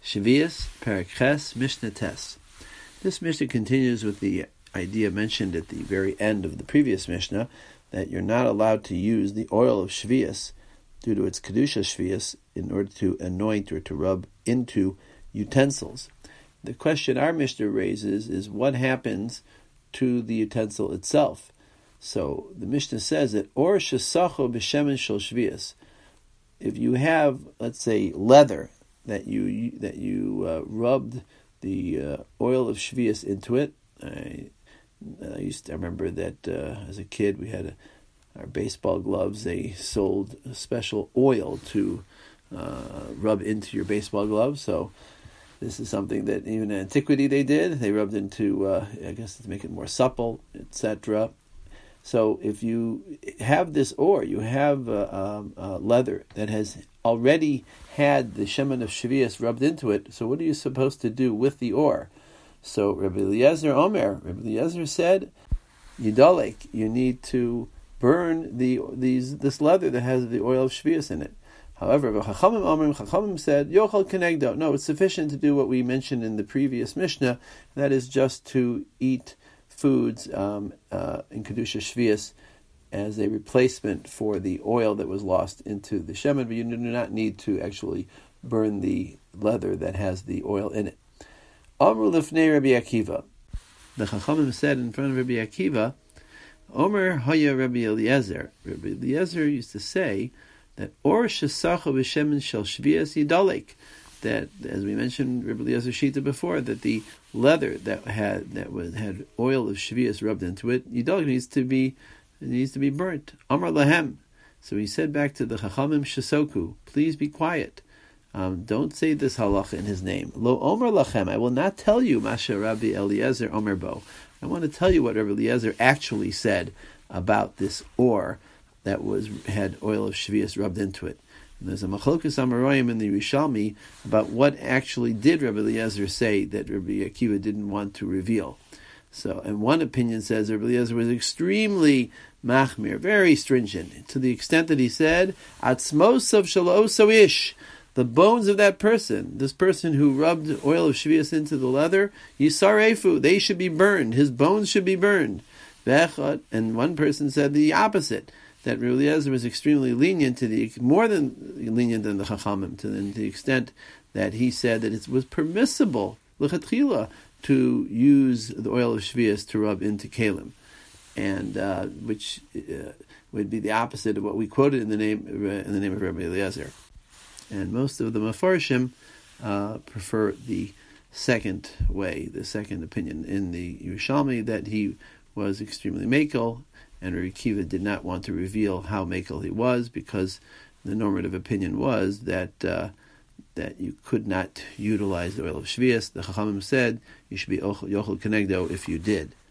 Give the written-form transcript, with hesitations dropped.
Shvius, Perek Ches, Mishnah Tes. This Mishnah continues with the idea mentioned at the very end of the previous Mishnah, that you're not allowed to use the oil of Shvius due to its Kedusha Shvius in order to anoint or to rub into utensils. The question our Mishnah raises is what happens to the utensil itself. So the Mishnah says that Or shesacho b'shemen shel Shvius. If you have, let's say, leather that you rubbed the oil of Shvius into it. I remember that as a kid we had our baseball gloves. They sold a special oil to rub into your baseball gloves. So this is something that even in antiquity they did. They rubbed into, I guess, to make it more supple, etc. So if you have this ore, you have leather that has already had the shemen of Shvius rubbed into it, so what are you supposed to do with the ore? So Rabbi Eliezer said, Yidalek, you need to burn this leather that has the oil of Shvius in it. However, Chachamim said, Yochel Kenegdo. No, it's sufficient to do what we mentioned in the previous Mishnah, that is just to eat foods in Kedusha Shvius as a replacement for the oil that was lost into the shemen, but you do not need to actually burn the leather that has the oil in it. Amru lifnei Rabbi Akiva. The Chachamim said in front of Rabbi Akiva, Omer haya Rabbi Eliezer. Rabbi Eliezer used to say that Or shesacho b'shemen shel Shvius yidalek. That, as we mentioned, Rabbi Eliezer Shita before, that the leather that had oil of Shvius rubbed into it, yidalek needs to be burnt. Amar lahem. So he said back to the Chachamim Shesoku, please be quiet. Don't say this halacha in his name. Lo Omer lachem. I will not tell you Masha Rabbi Eliezer Omer Bo. I want to tell you what Rabbi Eliezer actually said about this ore that had oil of Shvius rubbed into it. And there's a Machlokas Amoraim in the Yerushalmi about what actually did Rabbi Eliezer say that Rabbi Akiva didn't want to reveal. So, and one opinion says Rabbi Eliezer was extremely machmir, very stringent, to the extent that he said, Atzmos of shaloso ish, the bones of that person, this person who rubbed oil of Shvius into the leather, yisarefu, they should be burned, his bones should be burned. And one person said the opposite, that Rabbi Eliezer was extremely lenient, more than lenient than the Chachamim, to the extent that he said that it was permissible, l'chatchila, to use the oil of Shvius to rub into kalim, and which would be the opposite of what we quoted in the name of Rabbi Eliezer. And most of the Mefarshim prefer the second way, the second opinion in the Yerushalmi, that he was extremely mekel, and Rabbi Akiva did not want to reveal how mekel he was, because the normative opinion was that you could not utilize the oil of Shvius. The Chachamim said you should be yochel kenegdo if you did.